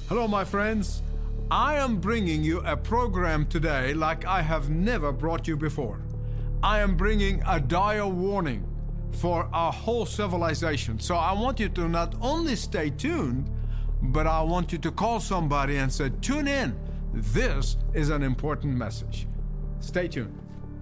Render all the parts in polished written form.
Hello, my friends. I am bringing you a program today like I have never brought you before. I am bringing a dire warning for our whole civilization. So I want you to not only stay tuned, but I want you to call somebody and say, tune in. This is an important message. Stay tuned.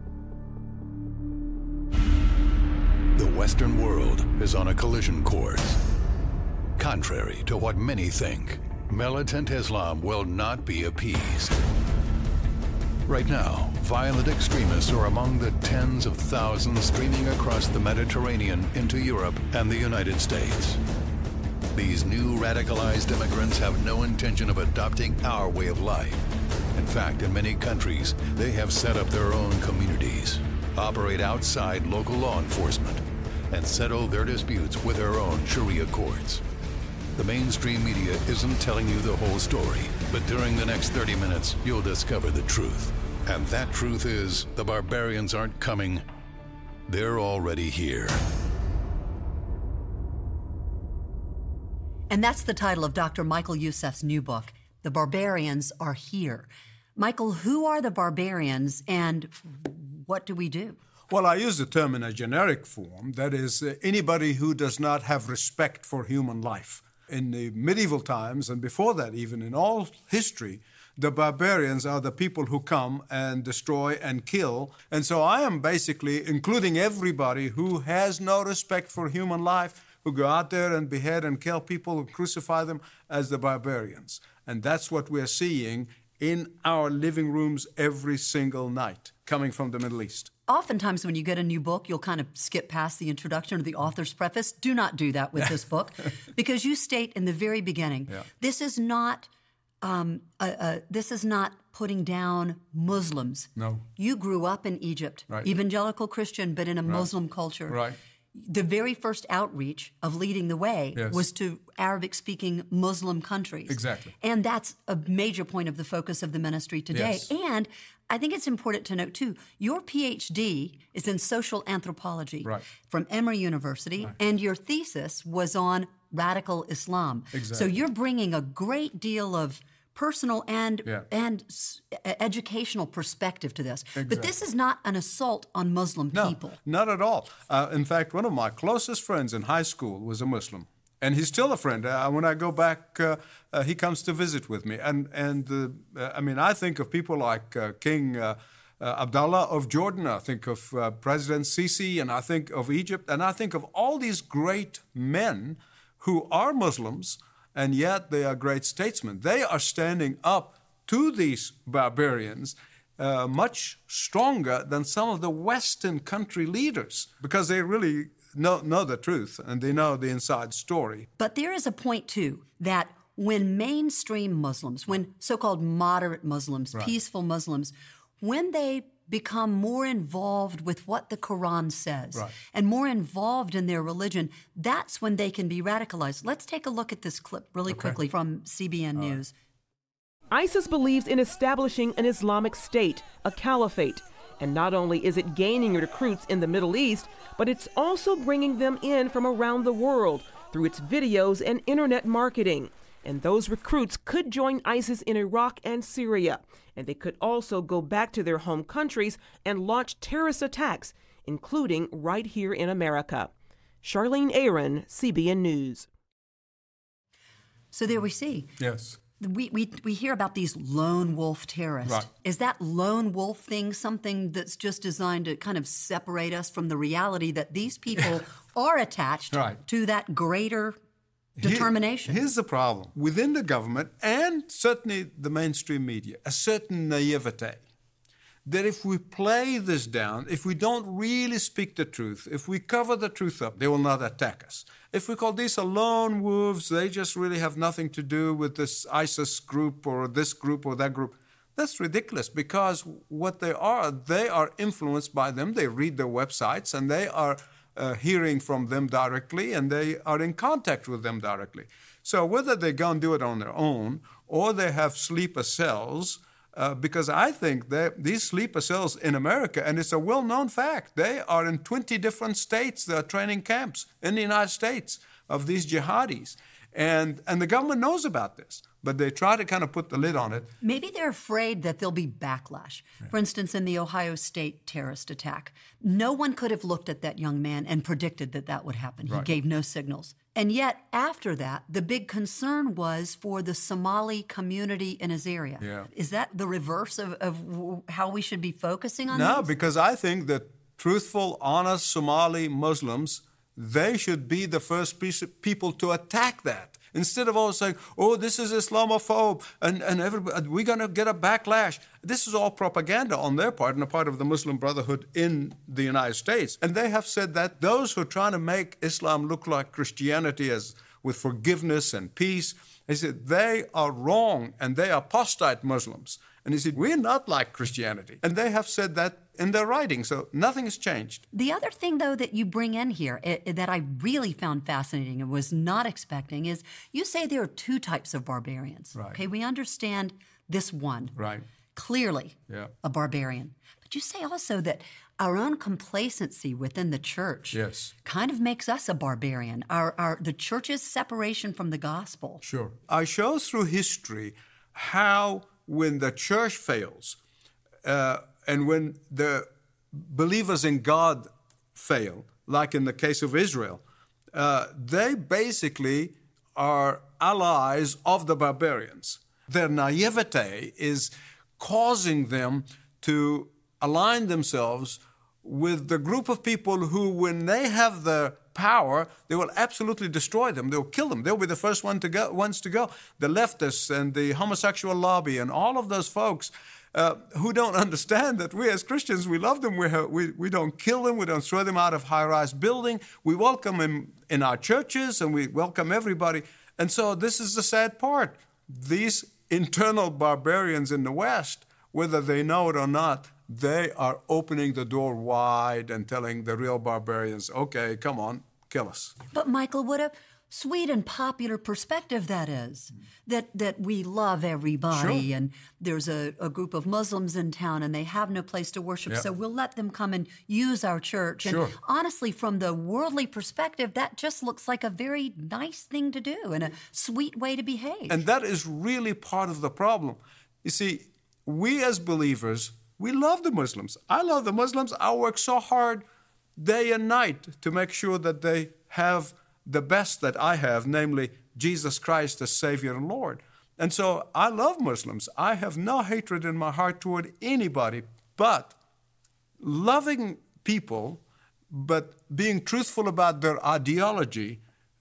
The Western world is on a collision course. Contrary to what many think, militant Islam will not be appeased. Right now, violent extremists are among the tens of thousands streaming across the Mediterranean into Europe and the United States. These new radicalized immigrants have no intention of adopting our way of life. In fact, in many countries, they have set up their own communities, operate outside local law enforcement, and settle their disputes with their own Sharia courts. The mainstream media isn't telling you the whole story, but during the next 30 minutes, you'll discover the truth. And that truth is, the barbarians aren't coming, they're already here. And that's the title of Dr. Michael Youssef's new book, The Barbarians Are Here. Michael, who are the barbarians and what do we do? Well, I use the term in a generic form. That is, anybody who does not have respect for human life. In the medieval times, and before that even, in all history, the barbarians are the people who come and destroy and kill. And so I am basically including everybody who has no respect for human life, who go out there and behead and kill people and crucify them, as the barbarians. And that's what we're seeing in our living rooms every single night, coming from the Middle East. Oftentimes when you get a new book, you'll kind of skip past the introduction or the author's preface. Do not do that with this book, because you state in the very beginning, this is not putting down Muslims. No. You grew up in Egypt, right. Evangelical Christian, but in a Muslim culture. Right. The very first outreach of leading the way was to Arabic-speaking Muslim countries. Exactly. And that's a major point of the focus of the ministry today. Yes. And I think it's important to note, too, your PhD is in social anthropology from Emory University, and your thesis was on radical Islam. Exactly. So you're bringing a great deal of personal and educational perspective to this. Exactly. But this is not an assault on Muslim people. Not at all. In fact, one of my closest friends in high school was a Muslim. And he's still a friend. When I go back, he comes to visit with me. I think of people like King Abdullah of Jordan. I think of President Sisi, and I think of Egypt. And I think of all these great men who are Muslims, and yet they are great statesmen. They are standing up to these barbarians much stronger than some of the Western country leaders, because they really know the truth and they know the inside story. But there is a point, too, that when mainstream Muslims, when so-called moderate Muslims, peaceful Muslims, when they become more involved with what the Quran says and more involved in their religion, that's when they can be radicalized. Let's take a look at this clip really quickly from CBN News. ISIS believes in establishing an Islamic State, a caliphate. And not only is it gaining recruits in the Middle East, but it's also bringing them in from around the world through its videos and internet marketing. And those recruits could join ISIS in Iraq and Syria. And they could also go back to their home countries and launch terrorist attacks, including right here in America. Charlene Aaron, CBN News. So there we see. Yes. We hear about these lone wolf terrorists. Right. Is that lone wolf thing something that's just designed to kind of separate us from the reality that these people are attached to that greater determination? Here's the problem. Within the government and certainly the mainstream media, a certain naivete that if we play this down, if we don't really speak the truth, if we cover the truth up, they will not attack us. If we call these lone wolves, they just really have nothing to do with this ISIS group or this group or that group. That's ridiculous, because what they are influenced by them. They read their websites and they are hearing from them directly, and they are in contact with them directly. So whether they go and do it on their own or they have sleeper cells, because I think that these sleeper cells in America, and it's a well-known fact, they are in 20 different states. There are training camps in the United States of these jihadis. And the government knows about this. but they try to kind of put the lid on it. Maybe they're afraid that there'll be backlash. For instance, in the Ohio State terrorist attack, no one could have looked at that young man and predicted that that would happen. He gave no signals. And yet, after that, the big concern was for the Somali community in his area. Yeah. Is that the reverse of how we should be focusing on No, these? because I think that truthful, honest Somali Muslims, they should be the first people to attack that. Instead of always saying, oh, this is Islamophobe, and everybody, we're going to get a backlash. This is all propaganda on their part and a part of the Muslim Brotherhood in the United States. And they have said that those who are trying to make Islam look like Christianity as with forgiveness and peace, they said they are wrong and they are apostate Muslims. And he said, we're not like Christianity. And they have said that in their writing, so nothing has changed. The other thing, though, that you bring in here that I really found fascinating and was not expecting is you say there are two types of barbarians. Right. Okay, we understand this one. Right. Clearly Yeah. a barbarian. But you say also that our own complacency within the church Yes. kind of makes us a barbarian. The church's separation from the gospel. Sure. I show through history how when the church fails and when the believers in God fail, like in the case of Israel, they basically are allies of the barbarians. Their naivete is causing them to align themselves with the group of people who, when they have the power, they will absolutely destroy them. They'll kill them. They'll be the first ones to go. The leftists and the homosexual lobby and all of those folks who don't understand that we as Christians, we love them. We don't kill them. We don't throw them out of high-rise building. We welcome them in our churches and we welcome everybody. And so this is the sad part. These internal barbarians in the West, whether they know it or not, they are opening the door wide and telling the real barbarians, okay, come on, kill us. But Michael, what a sweet and popular perspective that is, that we love everybody. Sure. And there's a group of Muslims in town and they have no place to worship, so we'll let them come and use our church. Sure. And honestly, from the worldly perspective, that just looks like a very nice thing to do and a sweet way to behave. And that is really part of the problem. You see, we as believers, we love the Muslims. I love the Muslims. I work so hard day and night to make sure that they have the best that I have, namely Jesus Christ as Savior and Lord. And so I love Muslims. I have no hatred in my heart toward anybody, but loving people, but being truthful about their ideology,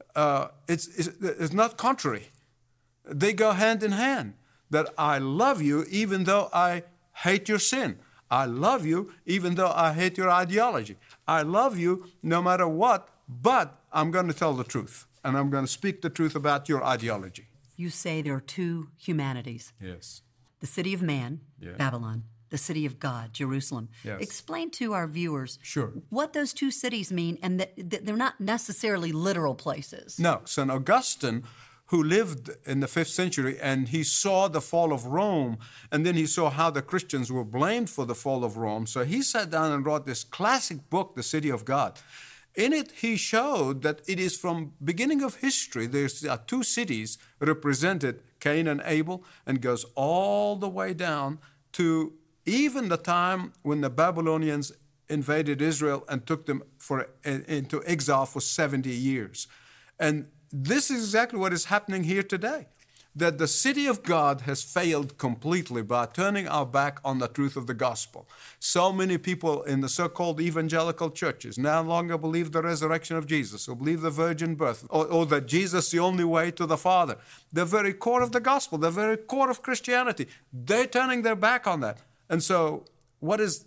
it's not contrary. They go hand in hand. That I love you even though I hate your sin. I love you even though I hate your ideology. I love you no matter what, but I'm going to tell the truth, and I'm going to speak the truth about your ideology. You say there are two humanities. Yes. The city of man, Yeah. Babylon, the city of God, Jerusalem. Yes. Explain to our viewers Sure. what those two cities mean and that they're not necessarily literal places. No, St. Augustine, who lived in the 5th century, and he saw the fall of Rome, and then he saw how the Christians were blamed for the fall of Rome. So he sat down and wrote this classic book, The City of God. In it, he showed that it is from beginning of history, there are two cities represented, Cain and Abel, and goes all the way down to even the time when the Babylonians invaded Israel and took them into exile for 70 years. And this is exactly what is happening here today, that the city of God has failed completely by turning our back on the truth of the gospel. So many people in the so-called evangelical churches no longer believe the resurrection of Jesus or believe the virgin birth or that Jesus is the only way to the Father. The very core of the gospel, the very core of Christianity, they're turning their back on that. And so what is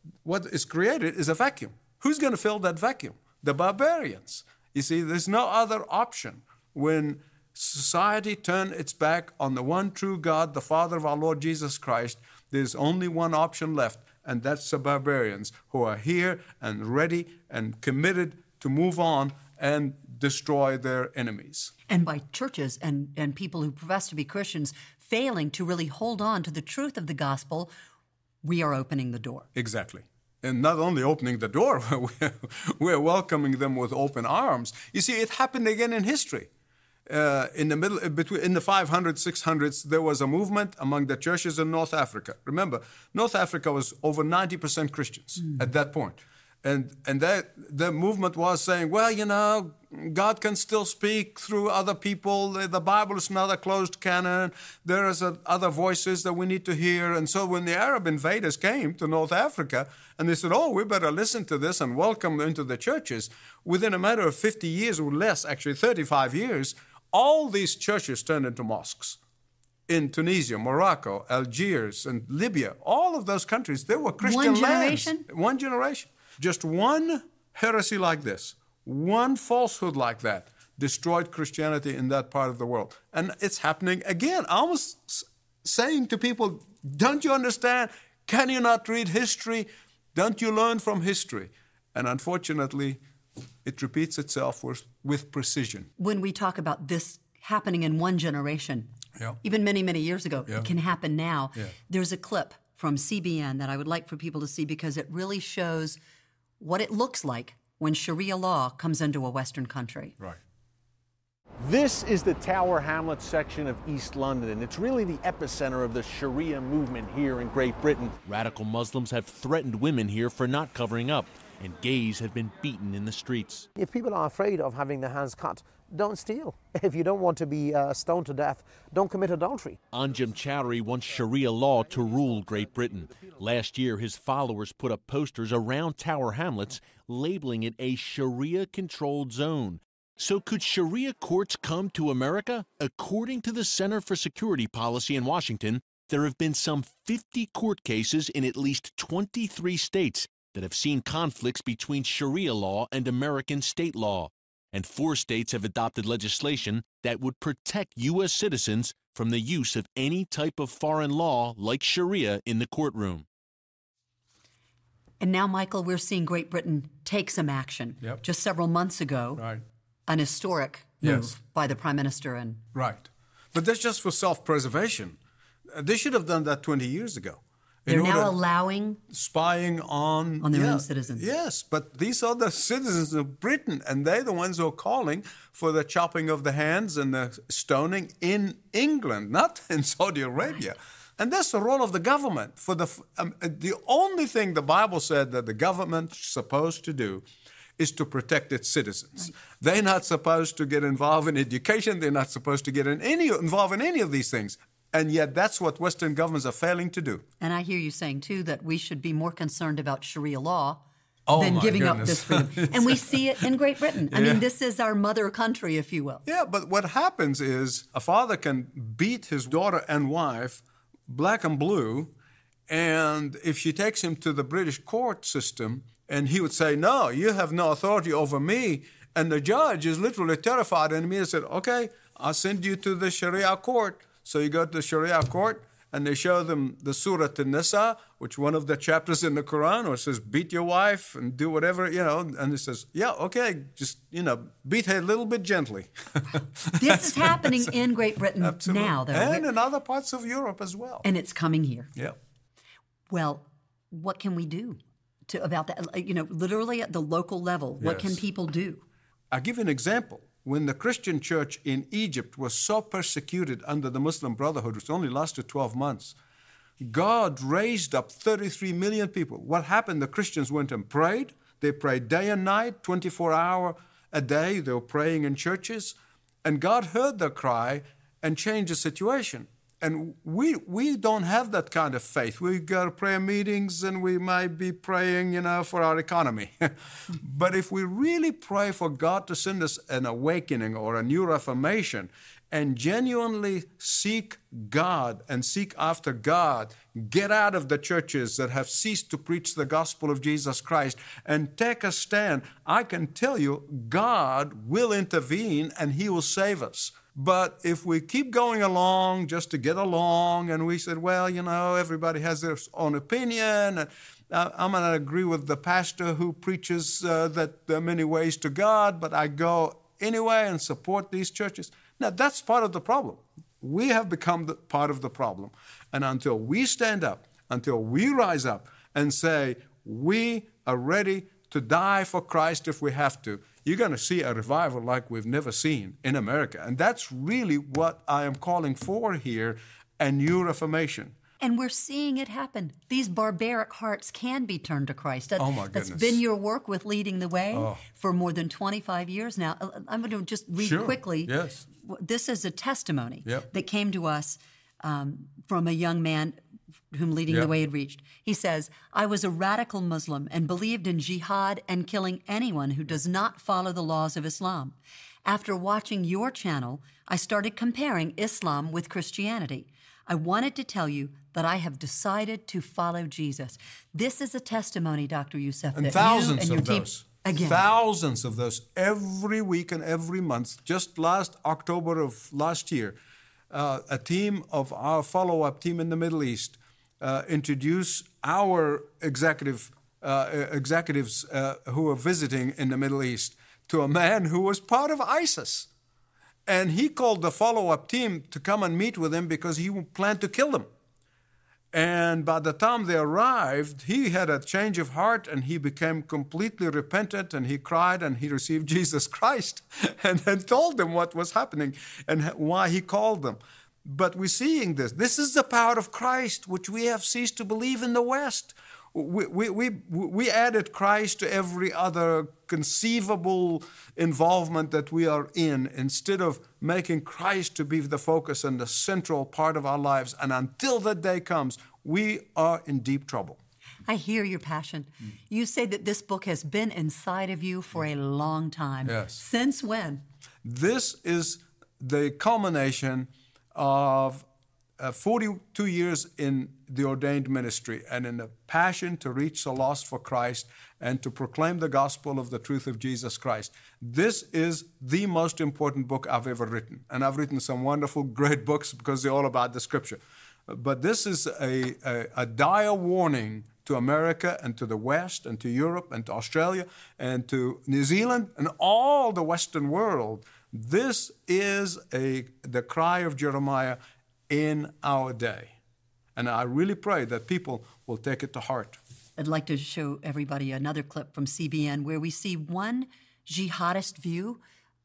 created is a vacuum. Who's going to fill that vacuum? The barbarians. You see, there's no other option when society turned its back on the one true God, the Father of our Lord Jesus Christ. There's only one option left, and that's the barbarians who are here and ready and committed to move on and destroy their enemies. And by churches and people who profess to be Christians failing to really hold on to the truth of the gospel, we are opening the door. Exactly. And not only opening the door, we're welcoming them with open arms. You see, it happened again in history. in the 500s, 600s, there was a movement among the churches in North Africa. Remember, North Africa was over 90% Christians at that point. And the movement was saying, well, you know, God can still speak through other people. The Bible is not a closed canon. There is other voices that we need to hear. And so when the Arab invaders came to North Africa and they said, oh, we better listen to this and welcome them into the churches, within a matter of 50 years or less, actually 35 years, all these churches turned into mosques. In Tunisia, Morocco, Algiers, and Libya, all of those countries, they were Christian lands. One generation. Just one heresy like this, one falsehood like that, destroyed Christianity in that part of the world. And it's happening again, almost saying to people, don't you understand? Can you not read history? Don't you learn from history? And unfortunately, it repeats itself with precision. When we talk about this happening in one generation, even many, many years ago, it can happen now. There's a clip from CBN that I would like for people to see because it really shows what it looks like when Sharia law comes into a Western country. Right. This is the Tower Hamlets section of East London, and it's really the epicenter of the Sharia movement here in Great Britain. Radical Muslims have threatened women here for not covering up, and gays have been beaten in the streets. If people are afraid of having their hands cut, don't steal. If you don't want to be stoned to death, don't commit adultery. Anjem Chowdhury wants Sharia law to rule Great Britain. Last year, his followers put up posters around Tower Hamlets labeling it a Sharia-controlled zone. So could Sharia courts come to America? According to the Center for Security Policy in Washington, there have been some 50 court cases in at least 23 states that have seen conflicts between Sharia law and American state law. And 4 states have adopted legislation that would protect U.S. citizens from the use of any type of foreign law like Sharia in the courtroom. And now, Michael, we're seeing Great Britain take some action. Just several months ago, an historic move by the Prime Minister. Right. But that's just for self-preservation. They should have done that 20 years ago. They're now allowing spying on their own citizens. Yes, but these are the citizens of Britain, and they're the ones who are calling for the chopping of the hands and the stoning in England, not in Saudi Arabia. Right. And that's the role of the government. The only thing the Bible said that the government's supposed to do is to protect its citizens. Right. They're not supposed to get involved in education. They're not supposed to get involved in any of these things. And yet that's what Western governments are failing to do. And I hear you saying, too, that we should be more concerned about Sharia law than giving up this freedom. And we see it in Great Britain. I mean, this is our mother country, if you will. Yeah, but what happens is a father can beat his daughter and wife black and blue, and if she takes him to the British court system, and he would say, no, you have no authority over me, and the judge is literally terrified and he said, okay, I'll send you to the Sharia court. So you go to the Sharia court, and they show them the Surah An-Nisa, which one of the chapters in the Quran, where it says, beat your wife and do whatever, and it says, yeah, okay, just, beat her a little bit gently. This is happening in Great Britain now, though. And in other parts of Europe as well. And it's coming here. Yeah. Well, what can we do about that? Literally at the local level, what can people do? I'll give you an example. When the Christian church in Egypt was so persecuted under the Muslim Brotherhood, which only lasted 12 months, God raised up 33 million people. What happened? The Christians went and prayed. They prayed day and night, 24 hours a day. They were praying in churches. And God heard their cry and changed the situation. And we don't have that kind of faith. We go to prayer meetings and we might be praying, for our economy. But if we really pray for God to send us an awakening or a new reformation and genuinely seek God and seek after God, get out of the churches that have ceased to preach the gospel of Jesus Christ and take a stand, I can tell you God will intervene and He will save us. But if we keep going along just to get along, and we said, well, everybody has their own opinion, and I'm going to agree with the pastor who preaches that there are many ways to God, but I go anyway and support these churches. Now, that's part of the problem. We have become part of the problem. And until we stand up, until we rise up and say, we are ready to die for Christ if we have to, you're going to see a revival like we've never seen in America. And that's really what I am calling for here, a new reformation. And we're seeing it happen. These barbaric hearts can be turned to Christ. Oh, my goodness. That's been your work with Leading the Way for more than 25 years now. I'm going to just read quickly. Yes. This is a testimony Yep. that came to us from a young man whom Leading the Way had reached. He says, I was a radical Muslim and believed in jihad and killing anyone who does not follow the laws of Islam. After watching your channel, I started comparing Islam with Christianity. I wanted to tell you that I have decided to follow Jesus. This is a testimony, Dr. Youssef, And that thousands you and your of those. team, again, Thousands of those every week and every month. Just last October of last year, a team of our follow-up team in the Middle East introduced our executives who were visiting in the Middle East to a man who was part of ISIS. And he called the follow-up team to come and meet with him because he planned to kill them. And by the time they arrived, he had a change of heart and he became completely repentant and he cried and he received Jesus Christ and then told them what was happening and why he called them. But we're seeing this. This is the power of Christ, which we have ceased to believe in the West. We added Christ to every other conceivable involvement that we are in instead of making Christ to be the focus and the central part of our lives. And until that day comes, we are in deep trouble. I hear your passion. You say that this book has been inside of you for a long time. Yes. Since when? This is the culmination of 42 years in the ordained ministry and in the passion to reach the lost for Christ and to proclaim the gospel of the truth of Jesus Christ. This is the most important book I've ever written. And I've written some wonderful, great books because they're all about the Scripture. But this is a dire warning to America and to the West and to Europe and to Australia and to New Zealand and all the Western world. This is the cry of Jeremiah in our day. And I really pray that people will take it to heart. I'd like to show everybody another clip from CBN where we see one jihadist view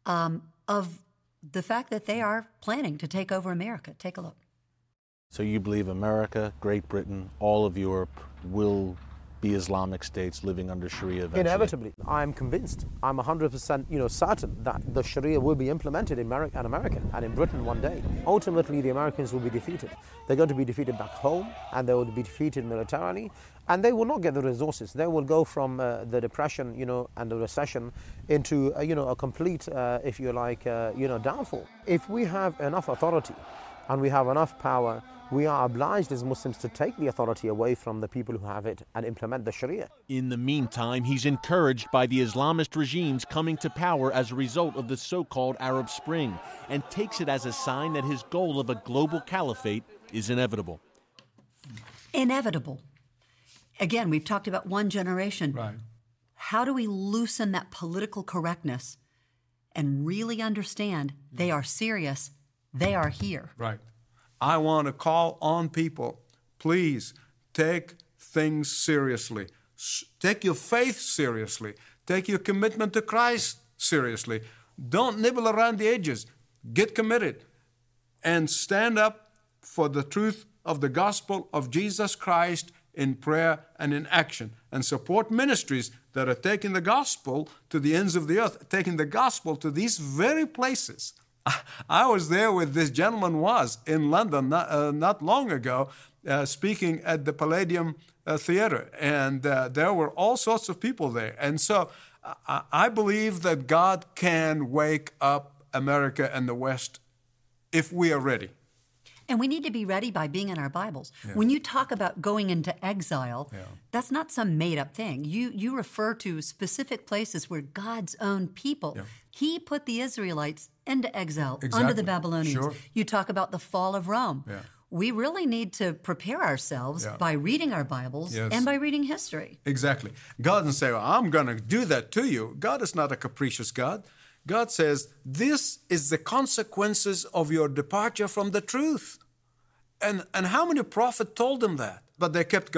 of the fact that they are planning to take over America. Take a look. So you believe America, Great Britain, all of Europe will be Islamic states living under Sharia eventually? Inevitably. I'm convinced. I'm 100% certain that the Sharia will be implemented in America and in Britain one day. Ultimately, the Americans will be defeated. They're going to be defeated back home, and they will be defeated militarily, and they will not get the resources. They will go from the depression, and the recession into, a complete, if you like, downfall. If we have enough authority and we have enough power, we are obliged as Muslims to take the authority away from the people who have it and implement the Sharia. In the meantime, he's encouraged by the Islamist regimes coming to power as a result of the so-called Arab Spring and takes it as a sign that his goal of a global caliphate is inevitable. Inevitable. Again, we've talked about one generation. Right. How do we loosen that political correctness and really understand they are serious, they are here? Right. I want to call on people, please take things seriously. Take your faith seriously. Take your commitment to Christ seriously. Don't nibble around the edges. Get committed and stand up for the truth of the gospel of Jesus Christ in prayer and in action, and support ministries that are taking the gospel to the ends of the earth, taking the gospel to these very places. I was there where this gentleman was in London not long ago, speaking at the Palladium Theatre, and there were all sorts of people there. And so I believe that God can wake up America and the West if we are ready. And we need to be ready by being in our Bibles. Yeah. When you talk about going into exile, that's not some made-up thing. You refer to specific places where God's own people, He put the Israelites into exile under the Babylonians. Sure. You talk about the fall of Rome. Yeah. We really need to prepare ourselves by reading our Bibles and by reading history. Exactly. God doesn't say, well, I'm going to do that to you. God is not a capricious God. God says, this is the consequences of your departure from the truth. And how many prophets told them that? But they kept going.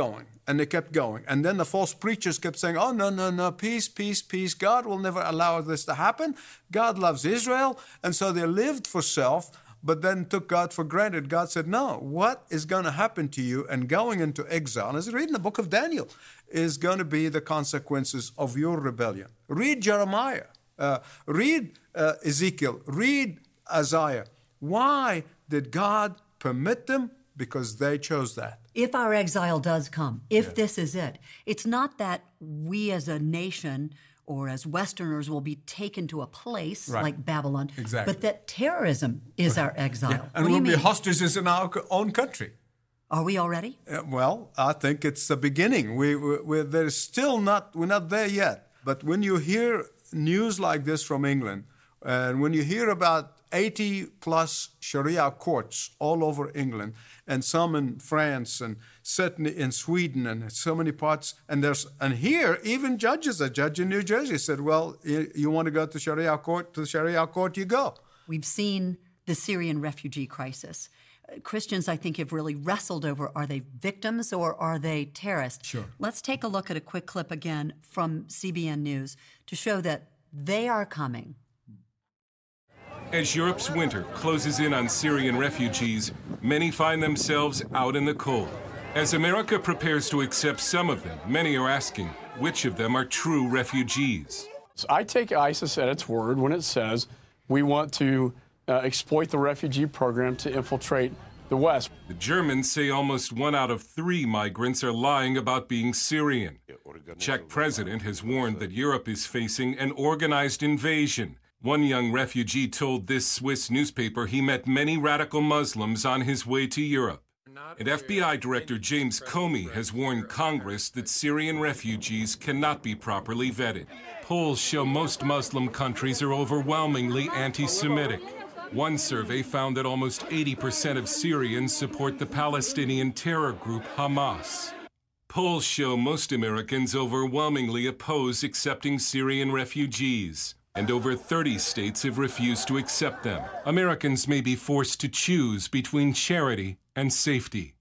And they kept going. And then the false preachers kept saying, oh, no, peace, peace, peace. God will never allow this to happen. God loves Israel. And so they lived for self, but then took God for granted. God said, no, what is going to happen to you and going into exile, as you read in the book of Daniel, is going to be the consequences of your rebellion. Read Jeremiah. Read Ezekiel. Read Isaiah. Why did God permit them? Because they chose that. If our exile does come, if this is it, it's not that we as a nation or as Westerners will be taken to a place like Babylon, but that terrorism is our exile. Yeah. And we'll be hostages in our own country. Are we already? Well, I think it's the beginning. We're not there yet. But when you hear news like this from England, and when you hear about 80-plus Sharia courts all over England, and some in France, and certainly in Sweden, and so many parts, and here even judges. A judge in New Jersey said, "Well, you want to go to Sharia court? To the Sharia court, you go." We've seen the Syrian refugee crisis. Christians, I think, have really wrestled over: are they victims or are they terrorists? Sure. Let's take a look at a quick clip again from CBN News to show that they are coming. As Europe's winter closes in on Syrian refugees, many find themselves out in the cold. As America prepares to accept some of them, many are asking which of them are true refugees. I take ISIS at its word when it says we want to exploit the refugee program to infiltrate the West. The Germans say almost 1 out of 3 migrants are lying about being Syrian. Czech president has warned that Europe is facing an organized invasion. One young refugee told this Swiss newspaper he met many radical Muslims on his way to Europe. And FBI Director James Comey has warned Congress that Syrian refugees cannot be properly vetted. Polls show most Muslim countries are overwhelmingly anti-Semitic. One survey found that almost 80% of Syrians support the Palestinian terror group Hamas. Polls show most Americans overwhelmingly oppose accepting Syrian refugees. And over 30 states have refused to accept them. Americans may be forced to choose between charity and safety.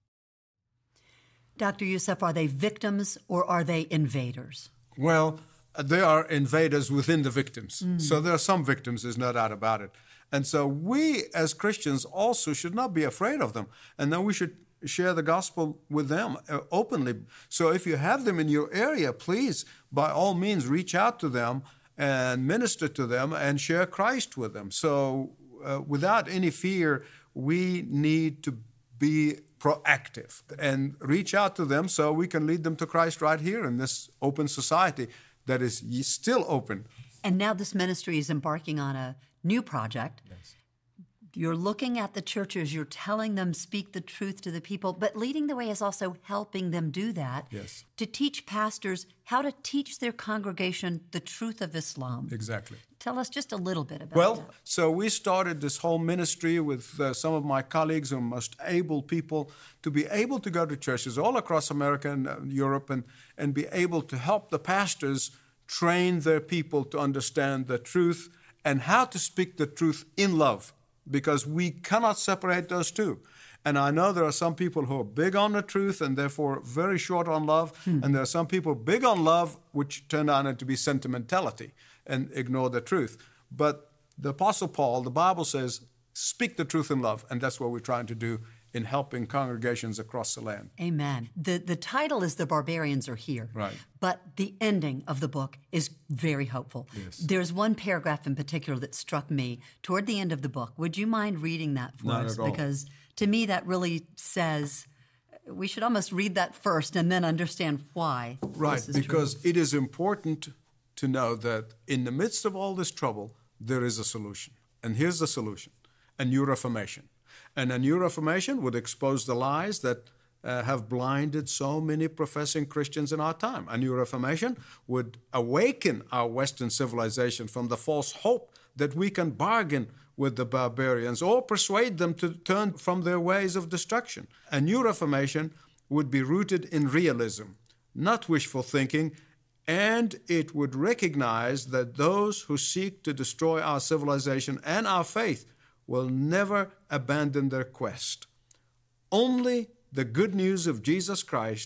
Dr. Youssef, are they victims or are they invaders? Well, they are invaders within the victims. So there are some victims, there's no doubt about it. And so we as Christians also should not be afraid of them. And then we should share the gospel with them openly. So if you have them in your area, please, by all means, reach out to them and minister to them and share Christ with them. So without any fear, we need to be proactive and reach out to them so we can lead them to Christ right here in this open society that is still open. And now this ministry is embarking on a new project. Yes. You're looking at the churches, you're telling them speak the truth to the people, but leading the way is also helping them do that. Yes. To teach pastors how to teach their congregation the truth of Islam. Exactly. Tell us just a little bit about that. Well, so we started this whole ministry with some of my colleagues and most able people to be able to go to churches all across America and Europe and be able to help the pastors train their people to understand the truth and how to speak the truth in love, because we cannot separate those two. And I know there are some people who are big on the truth and therefore very short on love, and there are some people big on love which turn out into be sentimentality and ignore the truth. But the Apostle Paul, the Bible says, speak the truth in love, and that's what we're trying to do in helping congregations across the land. Amen. The title is The Barbarians Are Here. Right. But the ending of the book is very hopeful. Yes. There's one paragraph in particular that struck me toward the end of the book. Would you mind reading that for Not us? at all. Because to me that really says we should almost read that first and then understand why. Right, this is because true. it is important to know that in the midst of all this trouble, there is a solution. And here's the solution: a new reformation. And a new reformation would expose the lies that have blinded so many professing Christians in our time. A new reformation would awaken our Western civilization from the false hope that we can bargain with the barbarians or persuade them to turn from their ways of destruction. A new reformation would be rooted in realism, not wishful thinking, and it would recognize that those who seek to destroy our civilization and our faith will never abandon their quest. Only the good news of Jesus Christ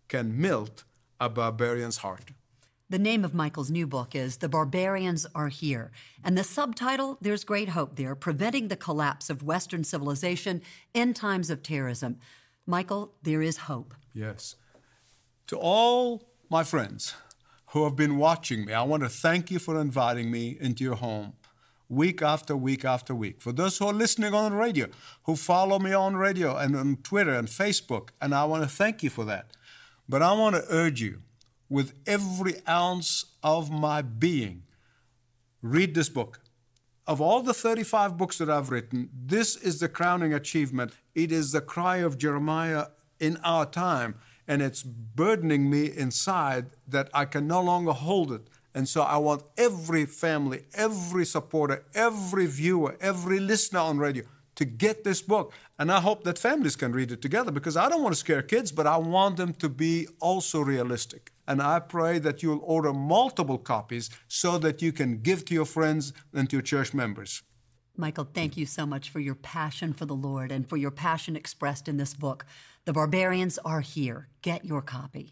can melt a barbarian's heart. The name of Michael's new book is The Barbarians Are Here. And the subtitle, there's great hope there, Preventing the Collapse of Western Civilization in Times of Terrorism. Michael, there is hope. Yes. To all my friends who have been watching me, I want to thank you for inviting me into your home week after week after week. For those who are listening on radio, who follow me on radio and on Twitter and Facebook, and I want to thank you for that. But I want to urge you, with every ounce of my being, read this book. Of all the 35 books that I've written, this is the crowning achievement. It is the cry of Jeremiah in our time, and it's burdening me inside that I can no longer hold it. And so I want every family, every supporter, every viewer, every listener on radio to get this book. And I hope that families can read it together, because I don't want to scare kids, but I want them to be also realistic. And I pray that you'll order multiple copies so that you can give to your friends and to your church members. Michael, thank you so much for your passion for the Lord and for your passion expressed in this book. The Barbarians Are Here. Get your copy.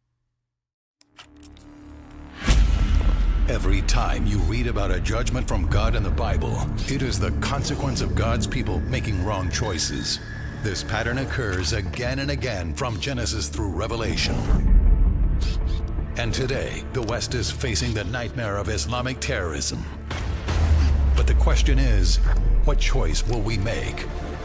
Every time you read about a judgment from God in the Bible, it is the consequence of God's people making wrong choices. This pattern occurs again and again from Genesis through Revelation. And today, the West is facing the nightmare of Islamic terrorism. But the question is, what choice will we make?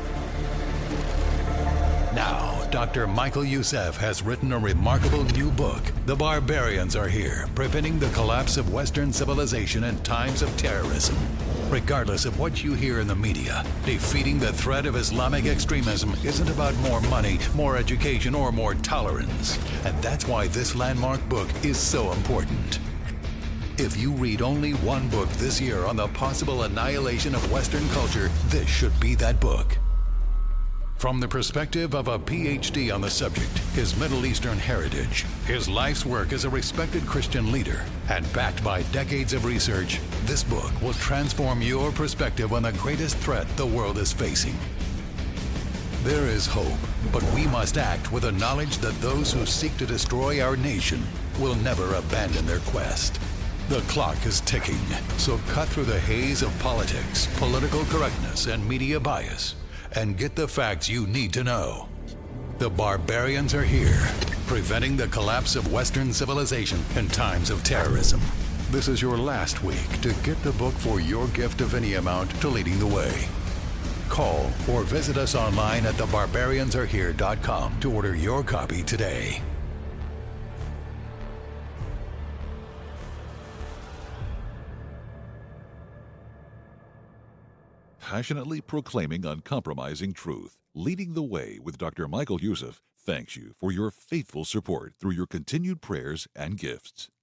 Now, Dr. Michael Youssef has written a remarkable new book, The Barbarians Are Here, Preventing the Collapse of Western Civilization in Times of Terrorism. Regardless of what you hear in the media, defeating the threat of Islamic extremism isn't about more money, more education, or more tolerance. And that's why this landmark book is so important. If you read only one book this year on the possible annihilation of Western culture, this should be that book. From the perspective of a PhD on the subject, his Middle Eastern heritage, his life's work as a respected Christian leader, and backed by decades of research, this book will transform your perspective on the greatest threat the world is facing. There is hope, but we must act with the knowledge that those who seek to destroy our nation will never abandon their quest. The clock is ticking, so cut through the haze of politics, political correctness, and media bias, and get the facts you need to know. The Barbarians Are Here, Preventing the Collapse of Western Civilization in Times of Terrorism. This is your last week to get the book for your gift of any amount to Leading the Way. Call or visit us online at thebarbariansarehere.com to order your copy today. Passionately proclaiming uncompromising truth, Leading the Way with Dr. Michael Youssef thanks you for your faithful support through your continued prayers and gifts.